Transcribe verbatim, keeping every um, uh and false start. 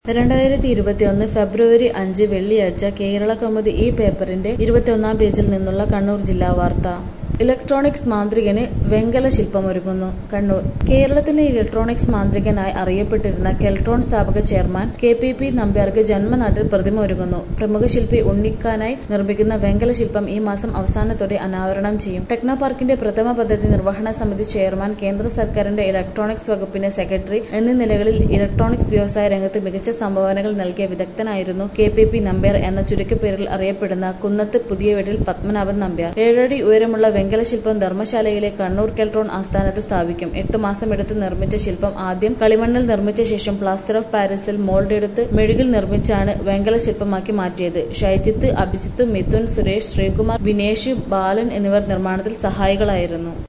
രണ്ടായിരത്തി ഇരുപത്തിയൊന്ന് ഫെബ്രുവരി അഞ്ച് വെള്ളിയാഴ്ച കേരള കൗമുദി ഈ പേപ്പറിന്റെ ഇരുപത്തിയൊന്നാം പേജിൽ നിന്നുള്ള കണ്ണൂർ ജില്ലാ വാർത്ത. ഇലക്ട്രോണിക്സ് മാന്ത്രികന് വെങ്കല ശില്പമൊരുങ്ങുന്നു. കണ്ണൂർ. കേരളത്തിലെ ഇലക്ട്രോണിക്സ് മാന്ത്രികനായി അറിയപ്പെട്ടിരുന്ന കെൽട്രോൺ സ്ഥാപക ചെയർമാൻ കെ പി പി നമ്പ്യാർക്ക് ജന്മനാട്ടിൽ പ്രതിമ ഒരുങ്ങുന്നു. പ്രമുഖ ശില്പി ഉണ്ണിക്കാനായി നിർമ്മിക്കുന്ന വെങ്കല ശില്പം ഈ മാസം അവസാനത്തോടെ അനാവരണം ചെയ്യും. ടെക്നോ പാർക്കിന്റെ പ്രഥമ പദ്ധതി നിർവഹണ സമിതി ചെയർമാൻ, കേന്ദ്ര സർക്കാരിന്റെ ഇലക്ട്രോണിക്സ് വകുപ്പിന്റെ സെക്രട്ടറി എന്നീ നിലകളിൽ ഇലക്ട്രോണിക്സ് വ്യവസായ രംഗത്ത് മികച്ച സംഭാവനകൾ നൽകിയ വിദഗ്ധനായിരുന്നു കെ പി പി നമ്പ്യാർ എന്ന ചുരുക്കപ്പേരിൽ അറിയപ്പെടുന്ന കുന്നത്ത് പുതിയ വീട്ടിൽ പത്മനാഭൻ നമ്പ്യാർ. ഏഴടി ഉയരമുള്ള വെങ്കല ശില്പം ധർമ്മശാലയിലെ കണ്ണൂർ കെൽട്രോൺ ആസ്ഥാനത്ത് സ്ഥാപിക്കും. എട്ട് മാസമെടുത്ത് നിർമ്മിച്ച ശില്പം ആദ്യം കളിമണ്ണിൽ നിർമ്മിച്ച ശേഷം പ്ലാസ്റ്റർ ഓഫ് പാരീസിൽ മോൾഡ് എടുത്ത് മെഴുകിൽ നിർമ്മിച്ചാണ് വെങ്കല ശില്പമാക്കി മാറ്റിയത്. ഷൈജിത്ത്, അഭിജിത്ത്, മിഥുൻ, സുരേഷ്, ശ്രീകുമാർ, വിനേഷ്, ബാലൻ എന്നിവർ നിർമ്മാണത്തിൽ സഹായികളായിരുന്നു.